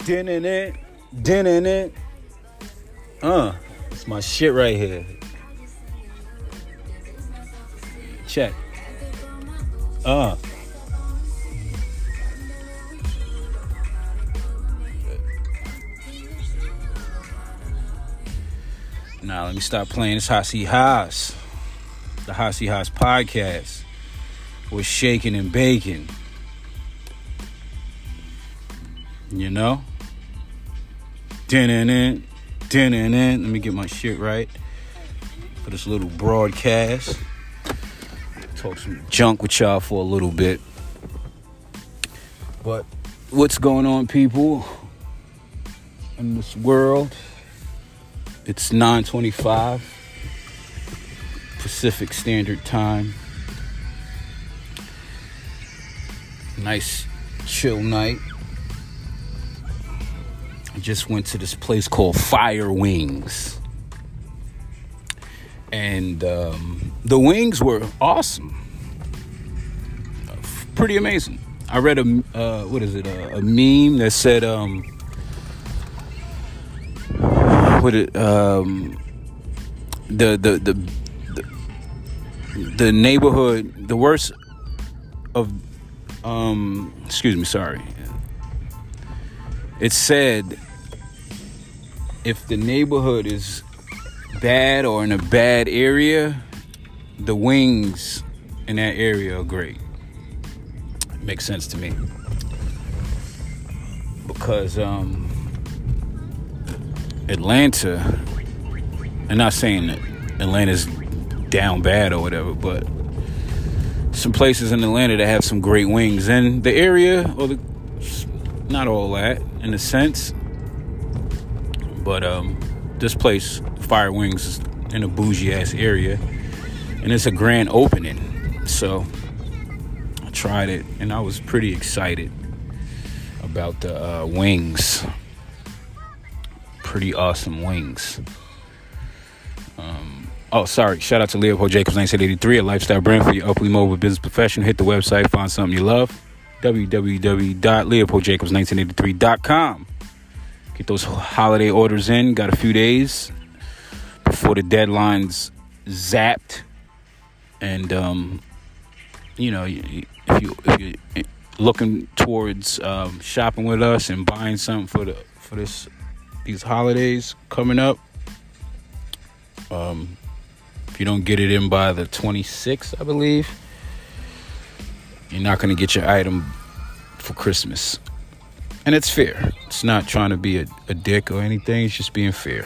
Din-in-it. It's my shit right here. Check. Now let me stop playing. It's Hasi Haas. The Hasi Haas podcast. We're shaking and baking. You know? Din-in-it. Let me get my shit right for this little broadcast. Talk some junk with y'all for a little bit. But what's going on, people, in this world? It's 9:25 Pacific Standard Time. Nice chill night. I just went to this place called Fire Wings. And the wings were awesome. Pretty amazing. I read a meme that said the neighborhood, the worst of it said if the neighborhood is bad or in a bad area, the wings in that area are great. Makes sense to me, because Atlanta, I'm not saying that Atlanta's down bad or whatever, but some places in Atlanta that have some great wings, and the area, not all that in a sense, but this place, Fire Wings, is in a bougie ass area, and it's a grand opening. So I tried it, and I was pretty excited about the wings. Pretty awesome wings. Shout out to Leopold Jacobs 1983, a lifestyle brand for your uply mobile business professional. Hit the website, find something you love. www.leopoldjacobs1983.com. Get those holiday orders in. Got a few days before the deadline's zapped. And if you're looking towards shopping with us and buying something for these holidays coming up, if you don't get it in by the 26th, I believe, you're not going to get your item for Christmas. And it's fair. It's not trying to be a dick or anything. It's just being fair.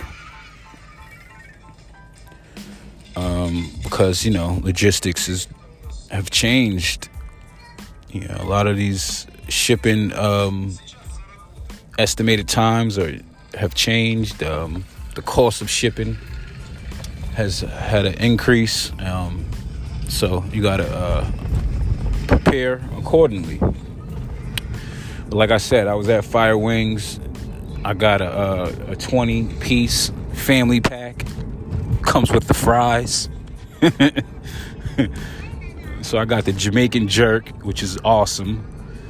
Because, logistics have changed. A lot of these shipping estimated times have changed. The cost of shipping has had an increase. So you got to prepare accordingly. But like I said, I was at Fire Wings. I got a 20-piece family pack. Comes with the fries. So I got the Jamaican jerk, which is awesome.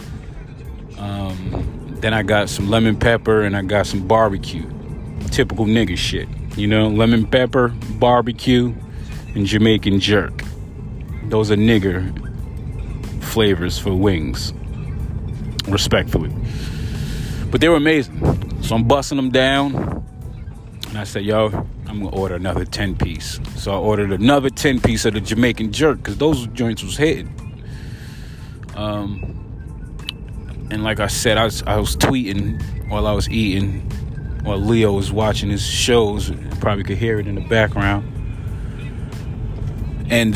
Then I got some lemon pepper and I got some barbecue. Typical nigga shit. Lemon pepper, barbecue, and Jamaican jerk. Those are nigger flavors for wings. Respectfully. But they were amazing. So I'm busting them down. And I said, I'm going to order another 10-piece. So I ordered another 10-piece of the Jamaican jerk, because those joints was hitting. And like I said, I was tweeting while I was eating, while Leo was watching his shows. You probably could hear it in the background. And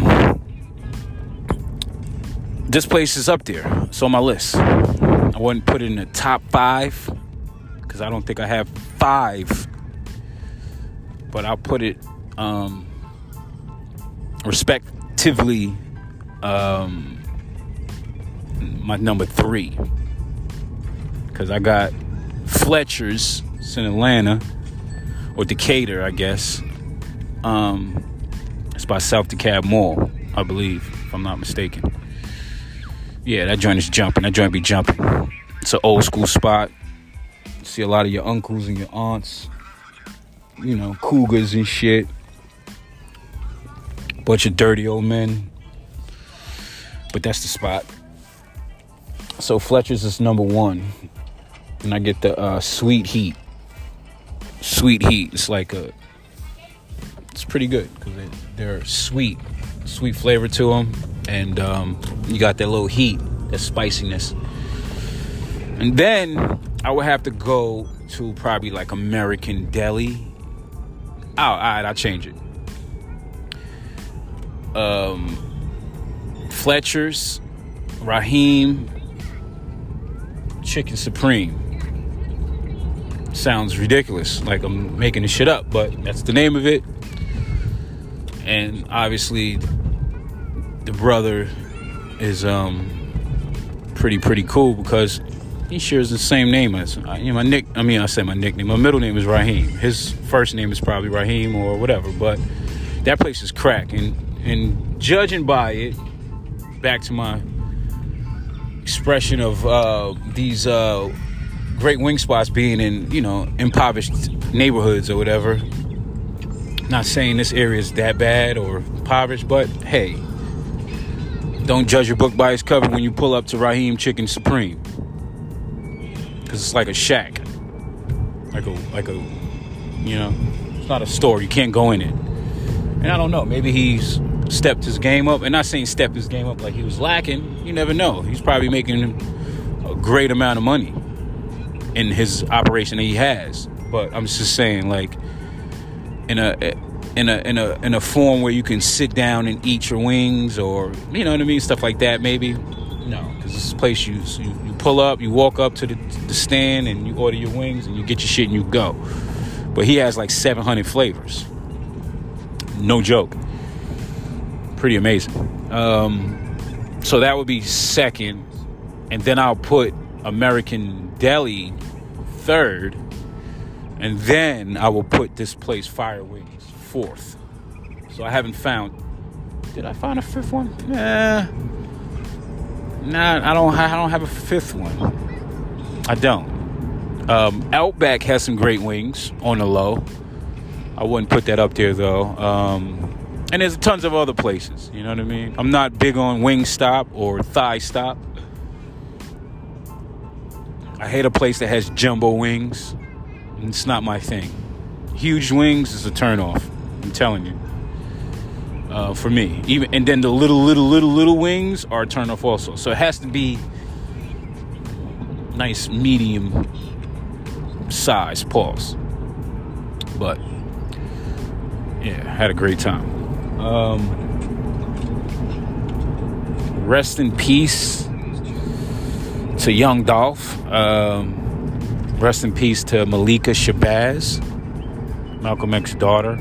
this place is up there. It's on my list. I wouldn't put it in the top 5, because I don't think I have 5. But I'll put it respectively my number 3, because I got Fletcher's. It's in Atlanta, or Decatur, I guess. It's by South DeKalb Mall, I believe, if I'm not mistaken. Yeah, that joint is jumping. That joint be jumping. It's an old school spot. See a lot of your uncles and your aunts, you know, cougars and shit. Bunch of dirty old men. But that's the spot. So Fletcher's is number one. And I get the Sweet Heat. Sweet Heat. It's like it's pretty good because they're sweet flavor to them. And you got that little heat, that spiciness. And then I would have to go to probably like American Deli. I'll change it. Fletcher's, Raheem, Chicken Supreme. Sounds ridiculous, like I'm making this shit up, but that's the name of it. And obviously the brother is pretty cool because he shares the same name as I say my nickname. My middle name is Raheem. His first name is probably Raheem or whatever, but that place is crack. And judging by it, back to my expression of these great wing spots being in, you know, impoverished neighborhoods or whatever. Not saying this area is that bad or impoverished, but hey, don't judge your book by its cover when you pull up to Raheem Chicken Supreme, because it's like a shack, like a, you know, it's not a store. You can't go in it. And I don't know, maybe he's stepped his game up. And not saying stepped his game up like he was lacking. You never know. He's probably making a great amount of money in his operation that he has. But I'm just saying, like, in a form where you can sit down and eat your wings, or, you know what I mean, stuff like that. Maybe no, because this place you pull up, you walk up to the stand and you order your wings and you get your shit and you go. But he has like 700 flavors. No joke. Pretty amazing. So that would be second, and then I'll put American Deli third, and then I will put this place Fire Wings fourth. So I haven't found. Did I find a fifth one? Nah, I don't have a fifth one. I don't. Outback has some great wings on the low. I wouldn't put that up there though. And there's tons of other places, you know what I mean? I'm not big on Wingstop or Thigh Stop. I hate a place that has jumbo wings. It's not my thing. Huge wings is a turnoff. I'm telling you. For me. And then the little wings are a turnoff also. So it has to be nice medium size, pause. But yeah, had a great time. Rest in peace to Young Dolph. Rest in peace to Malika Shabazz, Malcolm X's daughter.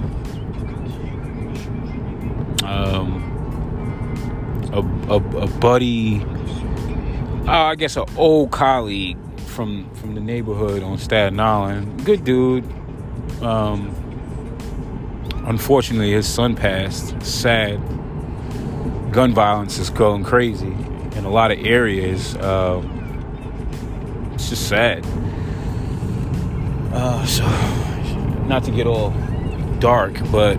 A buddy, I guess an old colleague from the neighborhood on Staten Island. Good dude. Unfortunately, his son passed. Sad. Gun violence is going crazy in a lot of areas. It's just sad. So, not to get all dark, but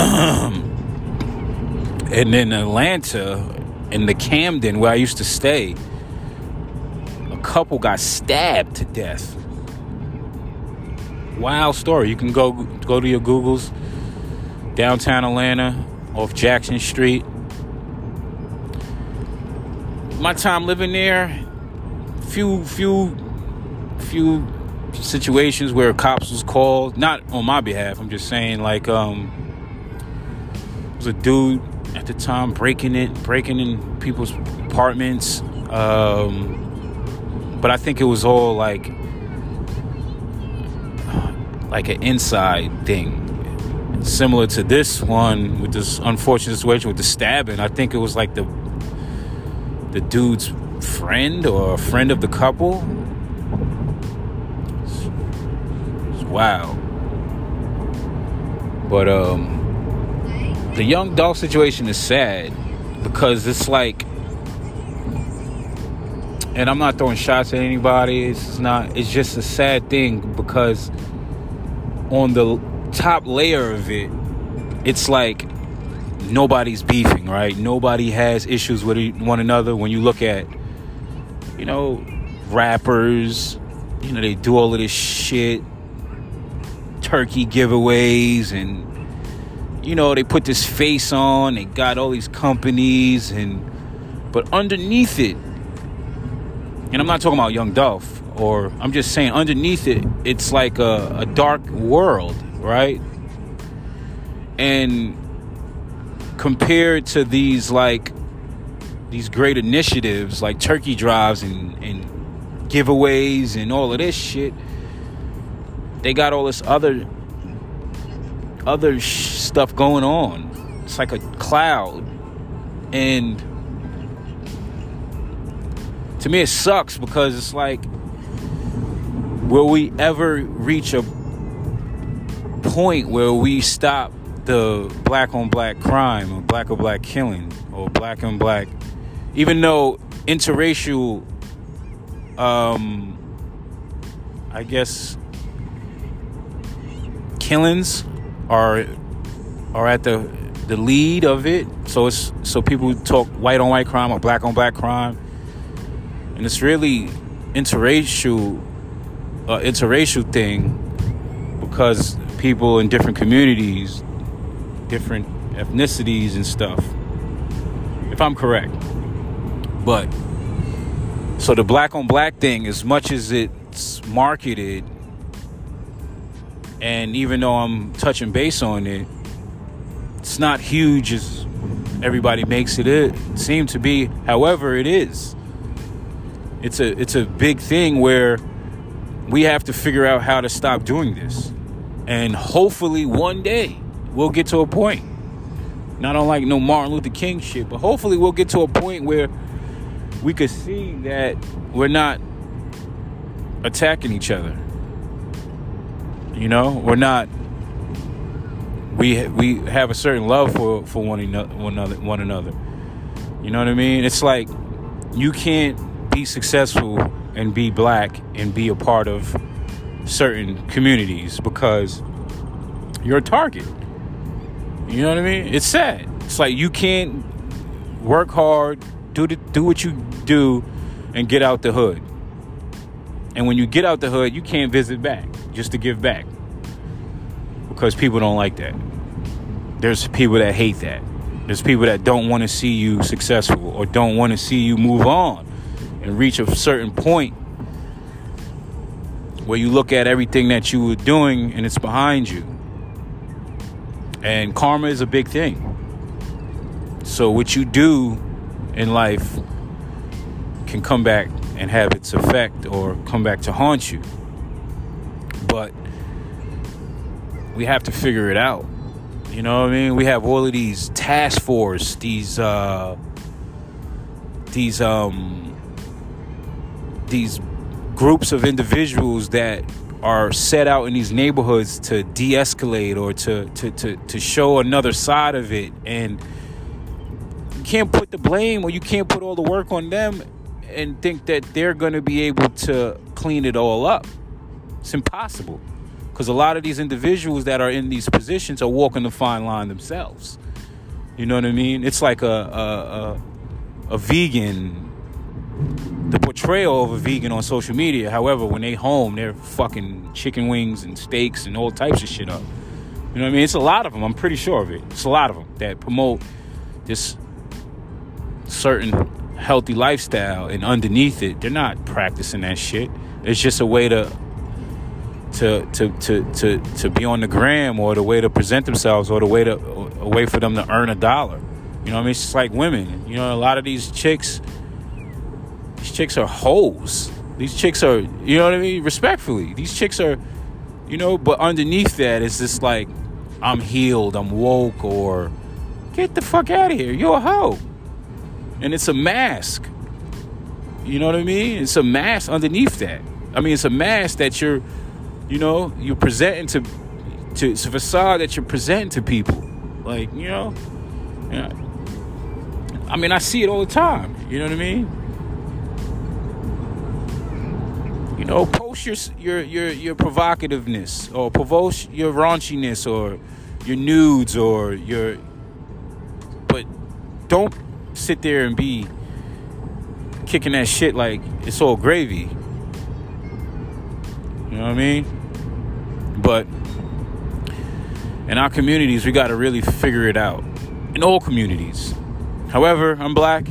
and in Atlanta, in the Camden where I used to stay, a couple got stabbed to death. Wild story. You can go to your Googles. Downtown Atlanta, off Jackson Street. My time living there, few situations where cops was called, not on my behalf. I'm just saying, like, there was a dude at the time breaking in people's apartments. But I think it was all like an inside thing. Similar to this one with this unfortunate situation with the stabbing. I think it was like the dude's friend or a friend of the couple. It's wild. But the Young Dolph situation is sad because it's like And I'm not throwing shots at anybody. It's just a sad thing because on the top layer of it, it's like nobody's beefing, right? Nobody has issues with one another. When you look at, rappers, they do all of this shit, turkey giveaways, and, they put this face on, they got all these companies, but underneath it, and I'm not talking about Young Dolph, I'm just saying underneath it, it's like a dark world, right? And compared to these great initiatives like turkey drives and giveaways and all of this shit, they got all this other stuff going on. It's like a cloud. And to me, it sucks because it's like, will we ever reach a point where we stop the black on black crime or black on black killing or black on black, even though interracial, I guess, killings are at the lead of it. So people talk white on white crime or black on black crime, and it's really interracial thing because people in different communities, different ethnicities and stuff, if I'm correct. But so the black on black thing, as much as it's marketed, and even though I'm touching base on it, it's not huge as everybody makes it seem to be. However, it is. It's a big thing where we have to figure out how to stop doing this. And hopefully one day we'll get to a point, not unlike no Martin Luther King shit, but hopefully we'll get to a point where we could see that we're not attacking each other. We're not. We have a certain love for one another. You know what I mean? It's like you can't be successful and be black and be a part of certain communities because you're a target. You know what I mean? It's sad. It's like you can't work hard, do what you do, and get out the hood. And when you get out the hood, you can't visit back just to give back because people don't like that. There's people that hate that. There's people that don't want to see you successful or don't want to see you move on and reach a certain point where you look at everything that you were doing and it's behind you. And karma is a big thing. So what you do in life can come back and have its effect or come back to haunt you. But we have to figure it out. You know what I mean? We have all of these task force, these groups of individuals that are set out in these neighborhoods to de-escalate or to show another side of it. And you can't put the blame or you can't put all the work on them and think that they're going to be able to clean it all up. It's impossible. Because a lot of these individuals that are in these positions are walking the fine line themselves. You know what I mean? It's like a vegan, the portrayal of a vegan on social media. However, when they home, they're fucking chicken wings and steaks and all types of shit up. You know what I mean? It's a lot of them. I'm pretty sure of it. It's a lot of them that promote this certain healthy lifestyle, and underneath it, they're not practicing that shit. It's just a way to be on the gram, or the way to present themselves, or a way for them to earn $1. You know what I mean? It's just like women. You know, a lot of these chicks are hoes. These chicks are, you know what I mean? Respectfully, these chicks are, but underneath that is just like, I'm healed, I'm woke, or get the fuck out of here, you're a hoe. And it's a mask. You know what I mean? It's a mask underneath that. I mean, it's a mask that you're presenting to it's a facade that you're presenting to people. Like, I mean, I see it all the time. You know what I mean? post your provocativeness, or post your raunchiness, or your nudes, or but don't sit there and be kicking that shit like it's all gravy. You know what I mean? But in our communities, we got to really figure it out. In all communities. However, I'm black,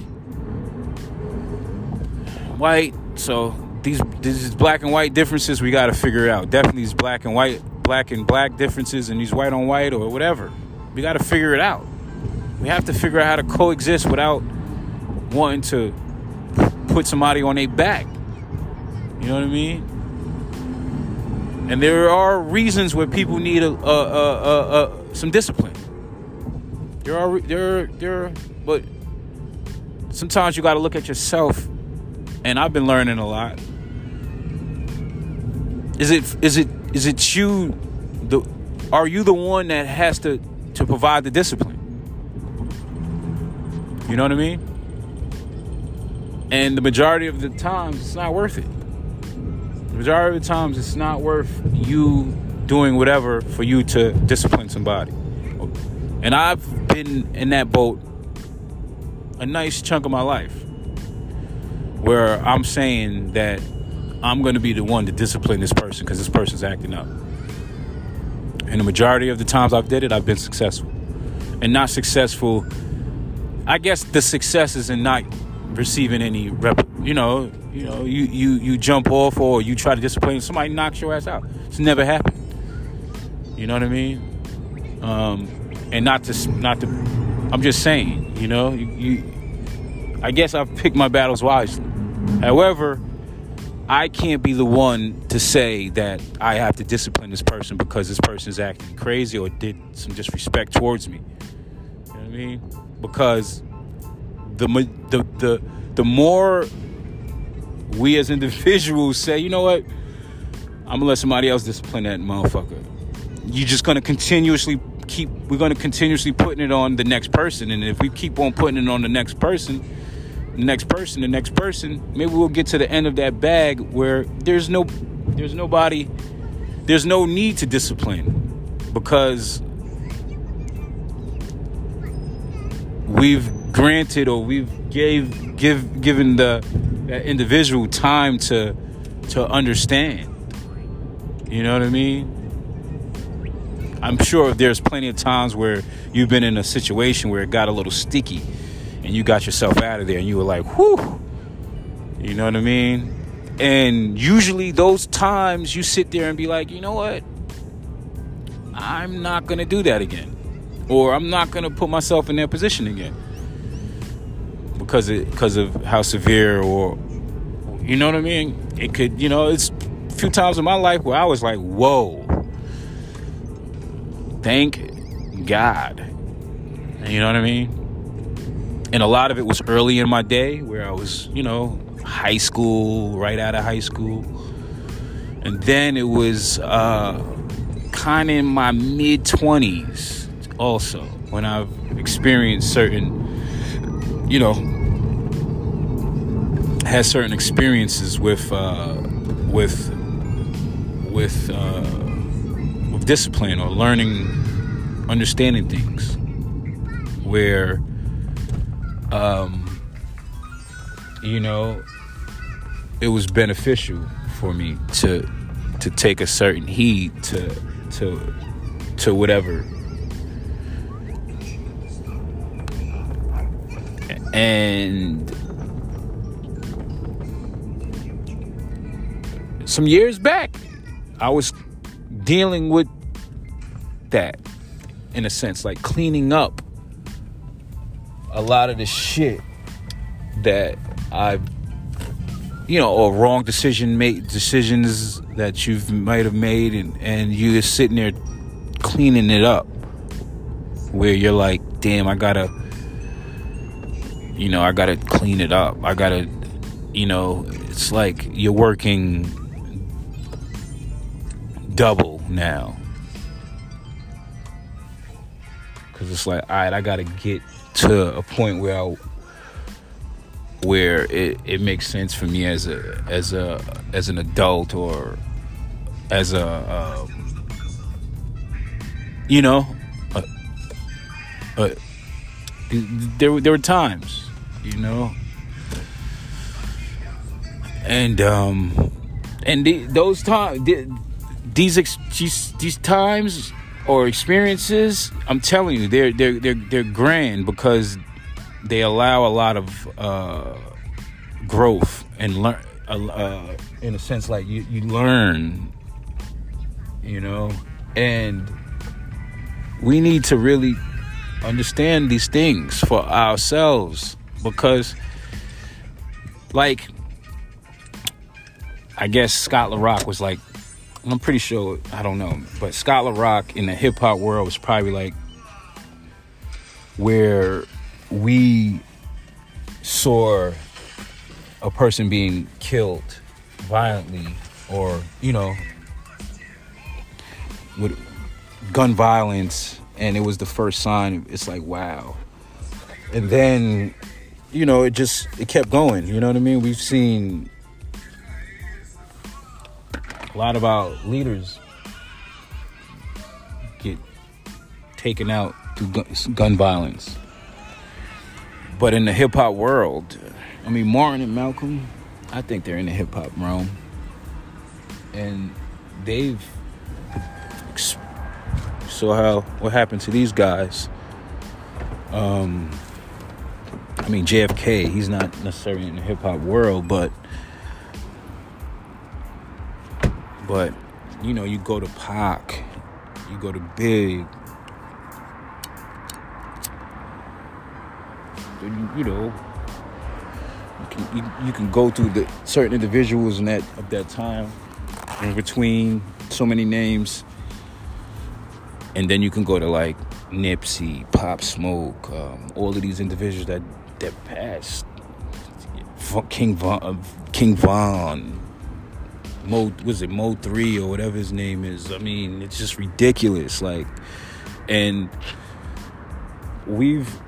white, so these black and white differences, we got to figure it out. Definitely these black and black differences, and these white on white or whatever. We got to figure it out. We have to figure out how to coexist without wanting to put somebody on their back. You know what I mean? And there are reasons where people need some discipline. There are, but sometimes you got to look at yourself. And I've been learning a lot. Is it you? Are you the one that has to provide the discipline? You know what I mean? And the majority of the times, it's not worth it. The majority of the times, it's not worth you doing whatever for you to discipline somebody. And I've been in that boat a nice chunk of my life, where I'm saying that I'm going to be the one to discipline this person because this person's acting up. And the majority of the times I've did it, I've been successful. And not successful, I guess the success is in not receiving any you jump off, or you try to discipline somebody, knocks your ass out. It's never happened. You know what I mean? And not to I'm just saying, I guess I've picked my battles wisely. However, I can't be the one to say that I have to discipline this person because this person is acting crazy or did some disrespect towards me. You know what I mean? Because the more we as individuals say, you know what, I'm gonna let somebody else discipline that motherfucker. You're just gonna continuously putting it on the next person, and if we keep on putting it on the next person, maybe we'll get to the end of that bag where there's no need to discipline, because we've granted, or we've given that individual time to understand. You know what I mean? I'm sure there's plenty of times where you've been in a situation where it got a little sticky and you got yourself out of there and you were like, whew, you know what I mean? And usually those times you sit there and be like, you know what? I'm not going to do that again. Or I'm not going to put myself in that position again. Because of how severe, or, you know what I mean? It could, it's a few times in my life where I was like, whoa. Thank God. You know what I mean? And a lot of it was early in my day where I was, high school, right out of high school. And then it was kind of in my mid-20s also, when I've experienced had certain experiences with discipline, or understanding things, where it was beneficial for me to take a certain heed to whatever. And some years back, I was dealing with that, in a sense, like cleaning up a lot of the shit that I've, or wrong decisions that you might have made, and you're sitting there cleaning it up, where you're like, damn, I gotta clean it up. I gotta, it's like you're working double now, because it's like, all right, I gotta get to a point where where it makes sense for me as an adult, or as a you know, there were times, you know, and those times, these times or experiences, I'm telling you, they're grand, because they allow a lot of growth and learn, in a sense, like you learn, you know, and we need to really understand these things for ourselves, because, like, I guess Scott LaRock was like, I'm pretty sure, I don't know, but Scott LaRock in the hip hop world was probably like where we saw a person being killed violently, or, you know, with gun violence, and it was the first sign. It's like, wow. And then, you know, it kept going, you know what I mean? We've seen a lot of our leaders get taken out through gun violence. But in the hip-hop world, I mean, Martin and Malcolm, I think they're in the hip-hop realm. And they've saw what happened to these guys. I mean, JFK, he's not necessarily in the hip-hop world, but you know, you go to Pac, you go to Big, you know, you can go through the certain individuals of that time, in between so many names, and then you can go to like Nipsey, Pop Smoke, all of these individuals that passed, King Von. Mo 3 or whatever his name is. I mean, it's just ridiculous. Like, and we've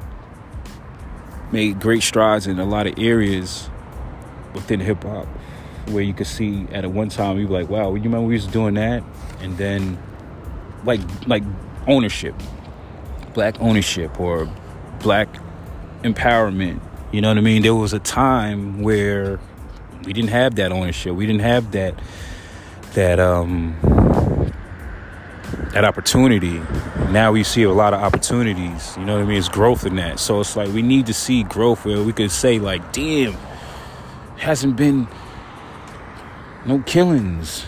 made great strides in a lot of areas within hip hop, where you could see at a one time you'd be like, wow, you remember we was doing that? And then like ownership, black ownership, or black empowerment. You know what I mean? There was a time where we didn't have that ownership. We didn't have that opportunity. Now we see a lot of opportunities. You know what I mean? It's growth in that. So it's like we need to see growth where we could say like, damn, hasn't been no killings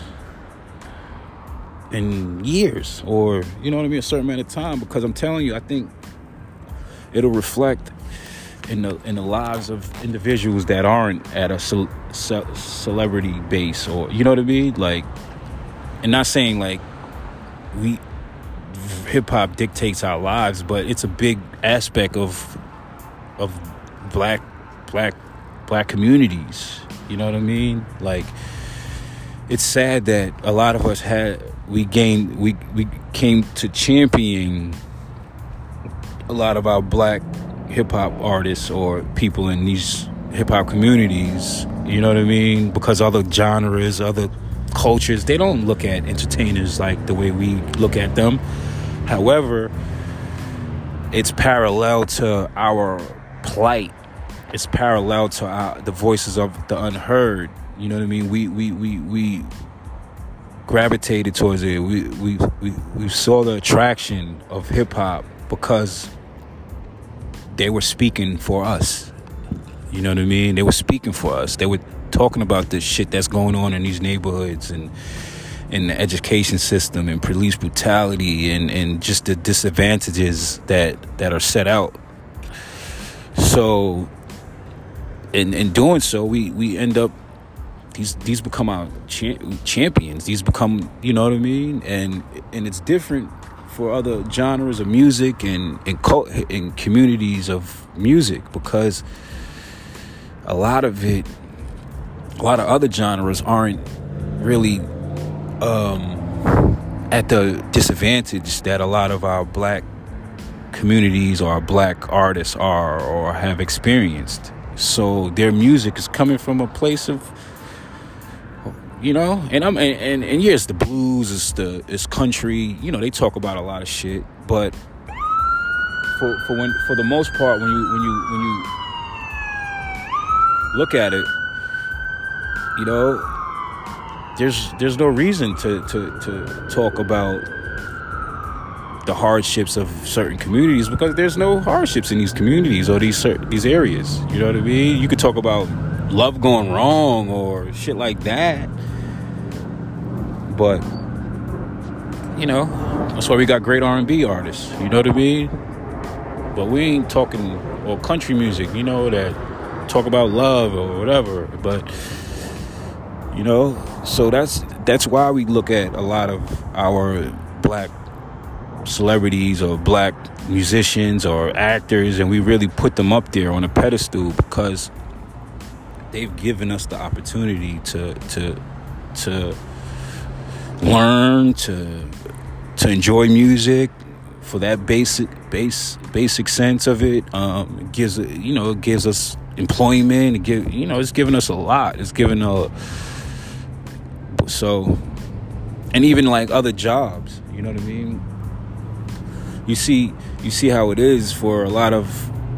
in years, or, you know what I mean, a certain amount of time. Because I'm telling you, I think it'll reflect in the lives of individuals that aren't at a celebrity base, or, you know what I mean, like, and not saying like hip hop dictates our lives, but it's a big aspect of black communities. You know what I mean? Like, it's sad that a lot of us we came to champion a lot of our black hip-hop artists or people in these hip-hop communities, you know what I mean, because other genres, other cultures, they don't look at entertainers like the way we look at them. However, it's parallel to our plight. It's parallel to the voices of the unheard. You know what I mean? We gravitated towards it. We saw the attraction of hip-hop because they were speaking for us. You know what I mean? They were speaking for us. They were talking about the shit that's going on in these neighborhoods, and in the education system, and police brutality, and just the disadvantages that are set out. So in doing so, we end up, these become our champions. These become, you know what I mean? And it's different for other genres of music and communities of music, because a lot of other genres aren't really at the disadvantage that a lot of our black communities or our black artists are or have experienced. So their music is coming from a place of, and yes, the blues, it's country, they talk about a lot of shit, but for the most part, when you look at it, there's no reason to talk about the hardships of certain communities, because there's no hardships in these communities or these areas. You know what I mean? You could talk about love going wrong or shit like that, but that's why we got great R&B artists. You know what I mean? But we ain't talking, or country music, that talk about love or whatever. But so that's why we look at a lot of our black celebrities or black musicians or actors, and we really put them up there on a pedestal, because they've given us the opportunity to learn, to enjoy music for that basic sense of it. It gives us employment. It's given us a lot. It's given and even like other jobs. You know what I mean? You see how it is for a lot of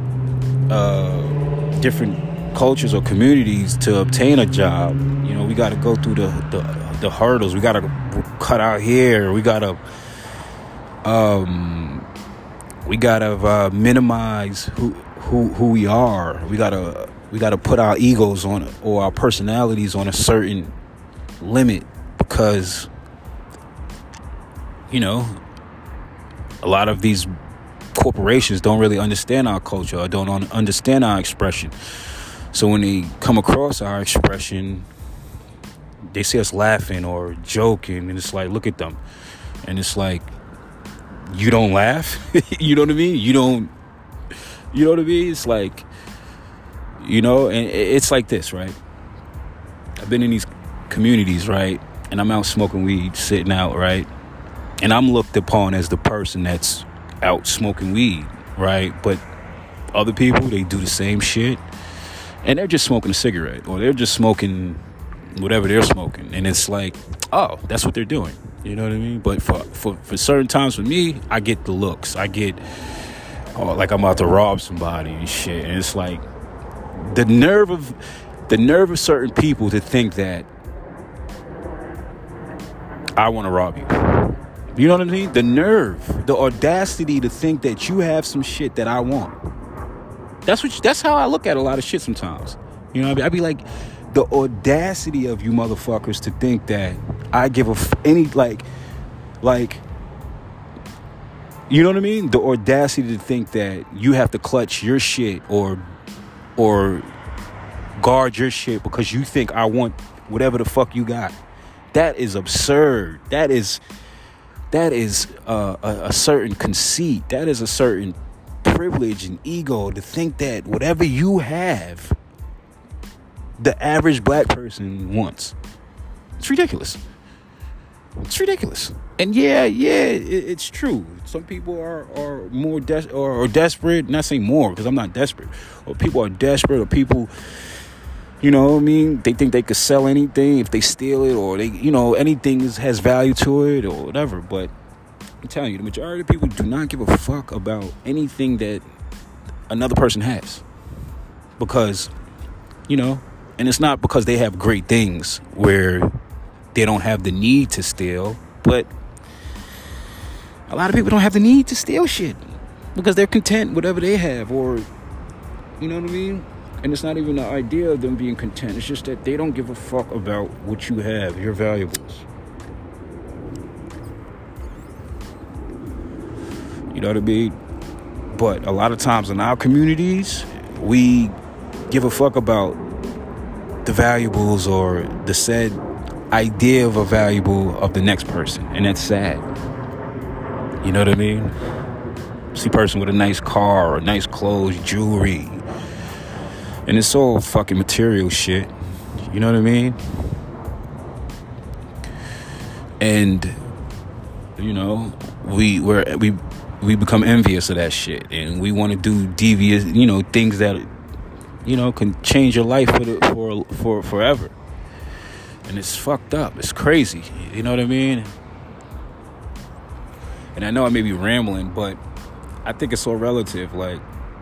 different cultures or communities to obtain a job. We got to go through the hurdles. We got to cut our hair. We got to minimize who we are. We got to put our egos on, or our personalities on, a certain limit, because a lot of these corporations don't really understand our culture or don't understand our expression. So when they come across our expression, they see us laughing or joking, and it's like, look at them. And it's like, you don't laugh? You know what I mean? You know what I mean? It's like, and it's like this, right? I've been in these communities, right? And I'm out smoking weed, sitting out, right? And I'm looked upon as the person that's out smoking weed, right? But other people, they do the same shit, and they're just smoking a cigarette, or they're just smoking whatever they're smoking. And it's like, oh, that's what they're doing. You know what I mean? But for certain times, for me, I get the looks. I get, like I'm about to rob somebody and shit. And it's like the nerve of certain people to think that I want to rob you. You know what I mean? The nerve, the audacity to think that you have some shit that I want. That's how I look at a lot of shit sometimes. You know what I mean? I be like, the audacity of you motherfuckers to think that I give any like, you know what I mean? The audacity to think that you have to clutch your shit or guard your shit because you think I want whatever the fuck you got. That is absurd. That is a certain conceit. That is a certain privilege and ego to think that whatever you have, the average black person wants. It's ridiculous. It's ridiculous. And it's true. Some people are more desperate. Not saying more, because I'm not desperate. Or people are desperate, or people, you know what I mean? They think they could sell anything if they steal it, or they, anything has value to it, or whatever. But I'm telling you, the majority of people do not give a fuck about anything that another person has, because, and it's not because they have great things where they don't have the need to steal, but a lot of people don't have the need to steal shit because they're content with whatever they have, or, you know what I mean? And it's not even the idea of them being content. It's just that they don't give a fuck about what you have, your valuables. You know what I mean? But a lot of times in our communities, we give a fuck about the valuables or the said idea of a valuable of the next person. And that's sad. You know what I mean? See a person with a nice car or nice clothes, jewelry. And it's all fucking material shit. You know what I mean? And, we become envious of that shit. And we want to do devious, things that can change your life for forever. And it's fucked up. It's crazy. You know what I mean? And I know I may be rambling, but I think it's all relative. Like,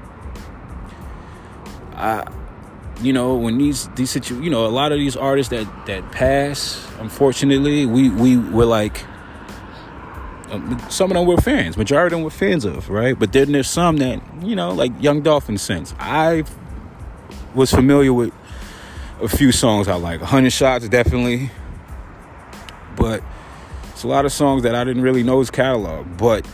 when these situations, a lot of these artists that pass, unfortunately, we were like, some of them were fans. Majority of them were fans of, right? But then there's some that, like Young Dolphin Sense. I was familiar with a few songs I like. 100 Shots, definitely. But it's a lot of songs that I didn't really know his catalog. But,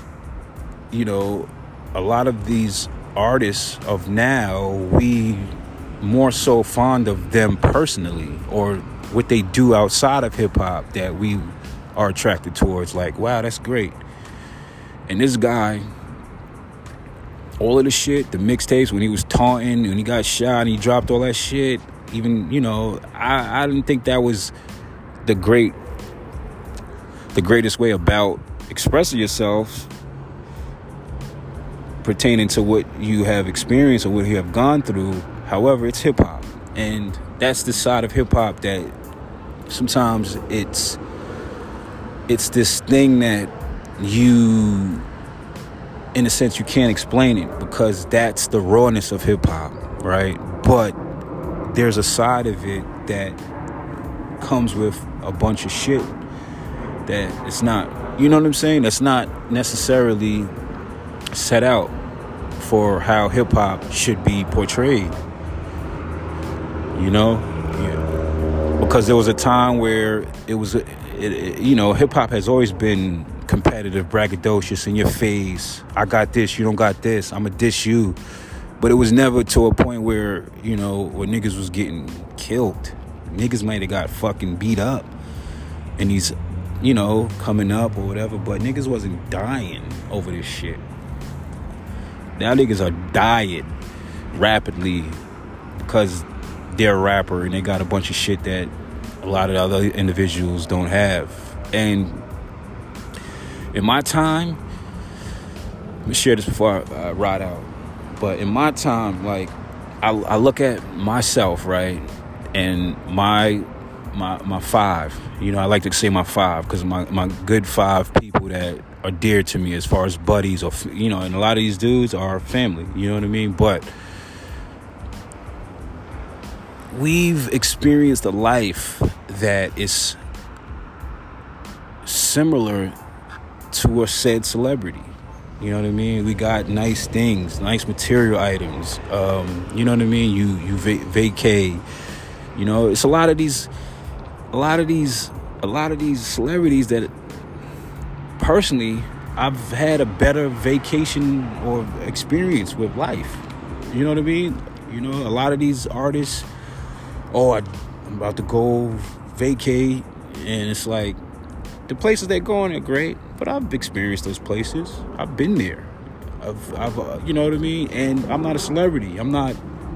a lot of these artists of now, we more so fond of them personally, or what they do outside of hip-hop, that we are attracted towards. Like, wow, that's great. And this guy, all of the shit, the mixtapes, when he was taunting, when he got shot and he dropped all that shit, even, I didn't think that was the greatest way about expressing yourself pertaining to what you have experienced or what you have gone through. However, it's hip-hop, and that's the side of hip-hop that sometimes it's this thing that you, in a sense, you can't explain it, because that's the rawness of hip-hop, right? But there's a side of it that comes with a bunch of shit that it's not, you know what I'm saying? That's not necessarily set out for how hip-hop should be portrayed, because there was a time where it was, hip-hop has always been competitive, braggadocious, in your face. I got this, you don't got this, I'ma diss you. But it was never to a point where, where niggas was getting killed. Niggas might have got fucking beat up and he's, coming up or whatever, but niggas wasn't dying over this shit. Now niggas are dying rapidly because they're a rapper and they got a bunch of shit that a lot of other individuals don't have. And in my time, let me share this before I ride out. But in my time, like, I look at myself, right, and my five. I like to say my five, because my good five people that are dear to me as far as buddies, or and a lot of these dudes are family. You know what I mean? But we've experienced a life that is similar to a said celebrity. You know what I mean? We got nice things, nice material items. You know what I mean? You vacay. It's a lot of these celebrities that, personally, I've had a better vacation or experience with life. You know what I mean? A lot of these artists, I'm about to go vacate, and it's like, the places they're going are great, but I've experienced those places. I've been there. I've you know what I mean? And I'm not a celebrity. I'm not,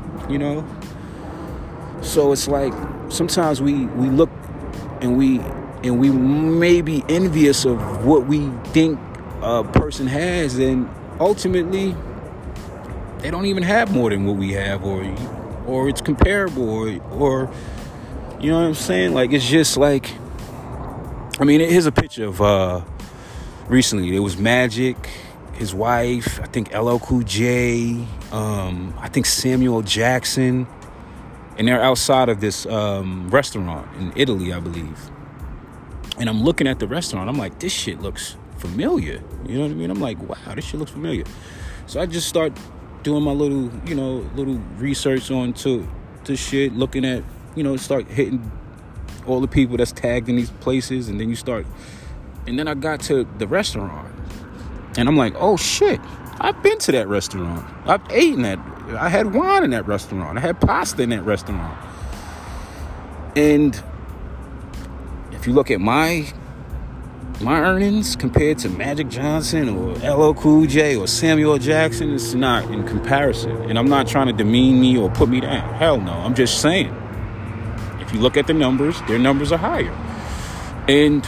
So it's like, sometimes we look and we may be envious of what we think a person has, and ultimately they don't even have more than what we have, or it's comparable, or you know what I'm saying? Like, it's just like, here's a picture of recently. It was Magic, his wife, I think LL Cool J, I think Samuel Jackson, and they're outside of this restaurant in Italy, I believe. And I'm looking at the restaurant. I'm like, this shit looks familiar. You know what I mean? I'm like, wow, this shit looks familiar. So I just start doing my little research on to shit, looking at, start hitting all the people that's tagged in these places, and then I got to the restaurant, and I'm like, oh shit, I've been to that restaurant. I've eaten that. I had wine in that restaurant. I had pasta in that restaurant. And if you look at my earnings compared to Magic Johnson or LL Cool J or Samuel Jackson, it's not in comparison. And I'm not trying to demean me or put me down. Hell no. I'm just saying, if you look at the numbers, their numbers are higher. And,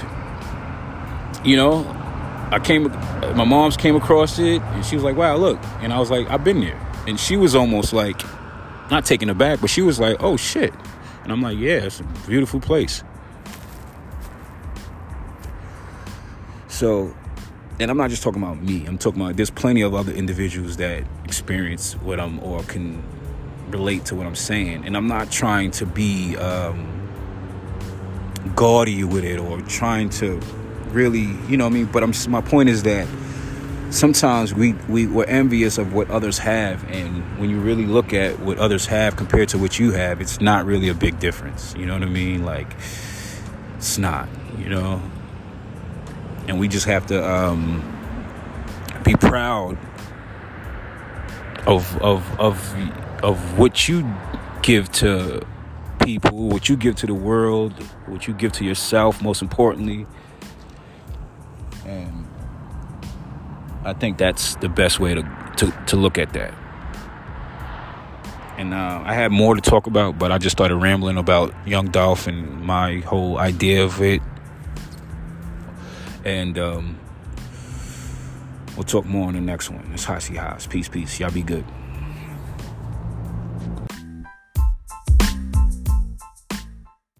my mom's came across it, and she was like, wow, look. And I was like, I've been there. And she was almost like, not taken aback, but she was like, oh shit. And I'm like, yeah, it's a beautiful place. So, and I'm not just talking about me. I'm talking about there's plenty of other individuals that experience what I'm, or can relate to what I'm saying. And I'm not trying to be gaudy with it or trying to really, you know what I mean? But my point is that sometimes we're envious of what others have, and when you really look at what others have compared to what you have, it's not really a big difference. You know what I mean? Like, it's not, you know. And we just have to be proud of what you give to people, what you give to the world, what you give to yourself, most importantly. And I think that's the best way to look at that. And I had more to talk about, but I just started rambling about Young Dolph and my whole idea of it. And we'll talk more on the next one. It's Hasi Haas. Peace. Y'all be good.